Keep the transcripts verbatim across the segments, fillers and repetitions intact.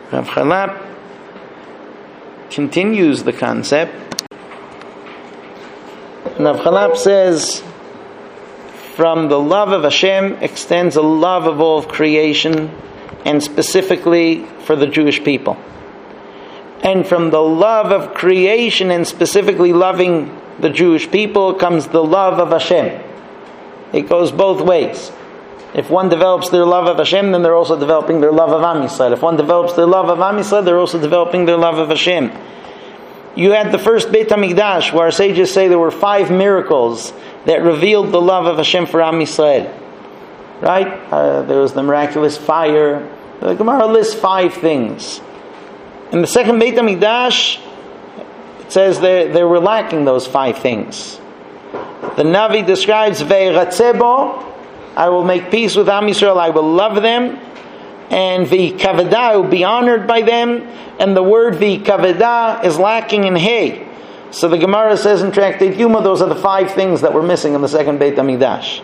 Rav Chalap continues the concept. Rav Chalap says, from the love of Hashem extends a love of all of creation, and specifically for the Jewish people. And from the love of creation and specifically loving the Jewish people comes the love of Hashem. It goes both ways. If one develops their love of Hashem, then they're also developing their love of Am Yisrael. If one develops their love of Am Yisrael, they're also developing their love of Hashem. You had the first Beit HaMikdash, where our sages say there were five miracles that revealed the love of Hashem for Am Yisrael. Right? Uh, there was the miraculous fire. The Gemara lists five things. In the second Beit HaMikdash, it says they, they were lacking those five things. The Navi describes, Ve'iratzebo, I will make peace with Am Yisrael, I will love them. And V'kavada, I will be honored by them. And the word V'kavada is lacking in Hey. So the Gemara says in Tractate Yuma, those are the five things that were missing in the second Beit HaMikdash.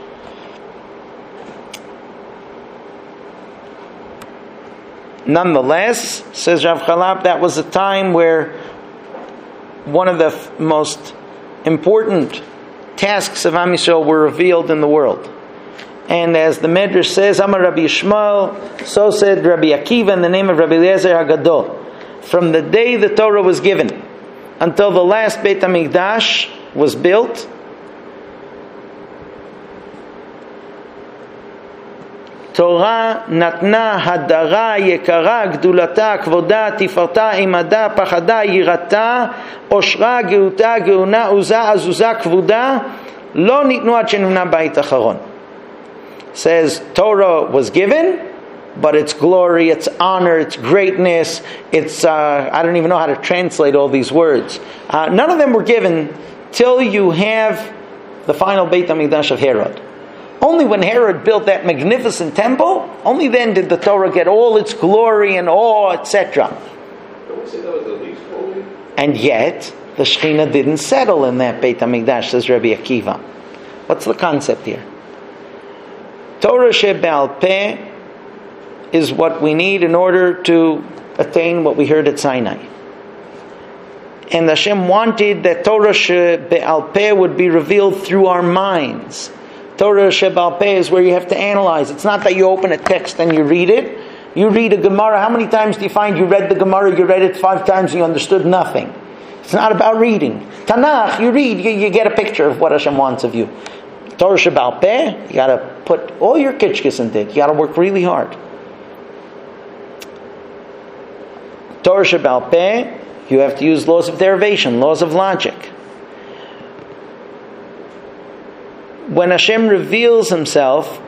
Nonetheless, says Rav Chalap, that was a time where one of the f- most important tasks of Am Yisrael were revealed in the world. And as the Medrash says, Amar Rabbi Yishmael, so said Rabbi Akiva in the name of Rabbi Eliezer HaGadol. From the day the Torah was given until the last Beit HaMikdash was built, Torah natna hadara yekara gdulata kvoda tifarta imada pachada yirata oshra geuta geuna uza azuza kvoda lo nitnu ad shenuna bait acharon. Says Torah was given, but its glory, its honor, its greatness, its uh, I don't even know how to translate all these words. Uh, none of them were given till you have the final Beit HaMikdash of Herod. Only when Herod built that magnificent temple, only then did the Torah get all its glory and awe, et cetera. Don't we say that was the least holy? And yet, the Shekhinah didn't settle in that Beit HaMikdash, says Rabbi Akiva. What's the concept here? Torah She'Ba'al Peh is what we need in order to attain what we heard at Sinai. And Hashem wanted that Torah She'Ba'al Peh would be revealed through our minds. Torah She'Ba'al Peh is where you have to analyze. It's not that you open a text and you read it. You read a Gemara. How many times do you find you read the Gemara, you read it five times and you understood nothing? It's not about reading. Tanakh, you read, you, you get a picture of what Hashem wants of you. Torah She'Ba'al Peh, you got to put all your kitchkis into it. You got to work really hard. Torah She'Ba'al Peh, you have to use laws of derivation, laws of logic. When Hashem reveals Himself,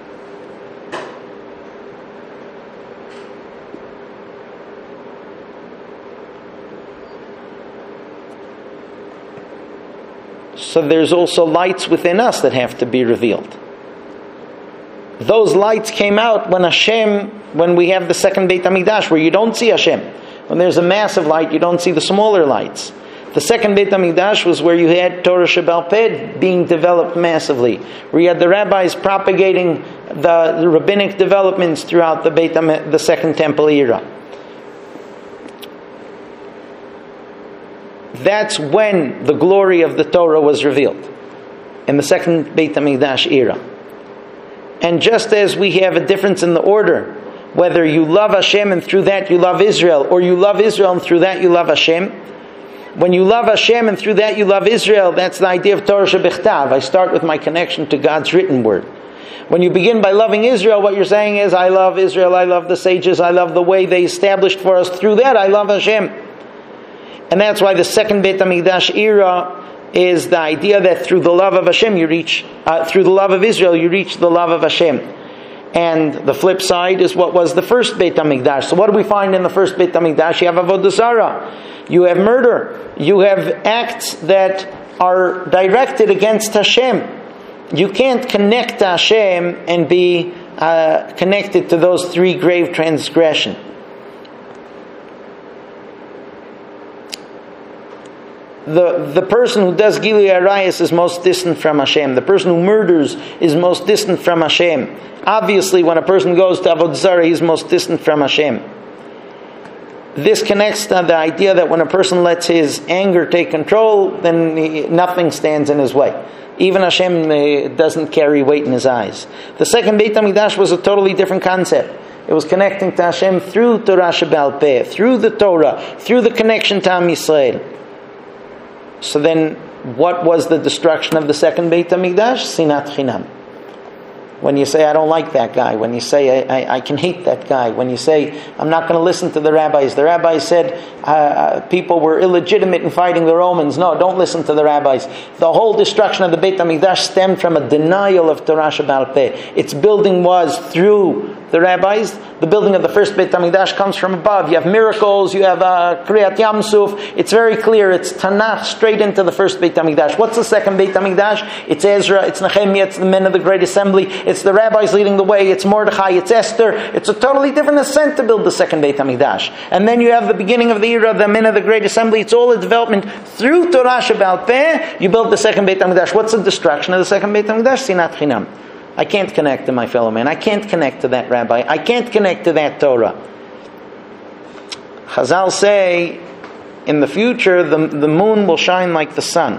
so there's also lights within us that have to be revealed. Those lights came out when Hashem, when we have the second Beit HaMikdash, where you don't see Hashem. When there's a massive light, you don't see the smaller lights. The second Beit HaMikdash was where you had Torah She'Ba'al Peh being developed massively, where you had the rabbis propagating the, the rabbinic developments throughout the Beit Ham, the Second Temple era. That's when the glory of the Torah was revealed, in the second Beit HaMikdash era. And just as we have a difference in the order, whether you love Hashem and through that you love Israel, or you love Israel and through that you love Hashem, when you love Hashem and through that you love Israel, that's the idea of Torah Shebichtav. I start with my connection to God's written word. When you begin by loving Israel, what you're saying is, I love Israel, I love the sages, I love the way they established for us. Through that, I love Hashem. And that's why the second Beit HaMikdash era is the idea that through the love of Hashem you reach, uh, through the love of Israel you reach the love of Hashem. And the flip side is what was the first Beit HaMikdash. So what do we find in the first Beit HaMikdash? You have Avodah Zarah. You have murder. You have acts that are directed against Hashem. You can't connect to Hashem and be uh, connected to those three grave transgressions. The, the person who does Gilui Arayos is most distant from Hashem. The person who murders is most distant from Hashem. Obviously, when a person goes to Avodah Zarah, he's most distant from Hashem. this connects to the idea that when a person lets his anger take control, then he, nothing stands in his way. Even Hashem uh, doesn't carry weight in his eyes. The second Beit HaMikdash was a totally different concept. It was connecting to Hashem through Torah Sheba'al Peh, through the Torah, through the connection to Am Yisrael. So then, what was the destruction of the second Beit HaMikdash? Sinat Chinam. When you say, I don't like that guy. When you say, I, I, I can hate that guy. When you say, I'm not going to listen to the rabbis. The rabbis said uh, people were illegitimate in fighting the Romans. No, don't listen to the rabbis. The whole destruction of the Beit HaMikdash stemmed from a denial of Torah Sheba'al Peh. Its building was through the rabbis. The building of the first Beit HaMikdash comes from above. You have miracles, you have uh, Kriyat Yam Suf. It's very clear. It's Tanakh straight into the first Beit HaMikdash. What's the second Beit HaMikdash? It's Ezra, it's Nehemiah, it's the men of the Great Assembly. It's the rabbis leading the way. It's Mordechai, it's Esther. It's a totally different ascent to build the second Beit HaMikdash. And then you have the beginning of the era of the men of the Great Assembly. It's all a development through Torah Sheba'al Peh. You build the second Beit HaMikdash. What's the destruction of the second Beit HaMikdash? Sinat Chinam. I can't connect to my fellow man. I can't connect to that rabbi. I can't connect to that Torah. Chazal say, in the future, the, the moon will shine like the sun.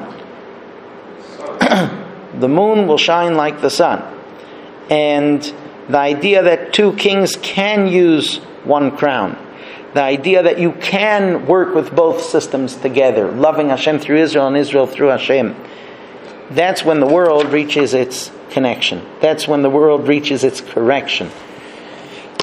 The moon will shine like the sun. And the idea that two kings can use one crown. The idea that you can work with both systems together. Loving Hashem through Israel and Israel through Hashem. That's when the world reaches its connection. That's when the world reaches its correction.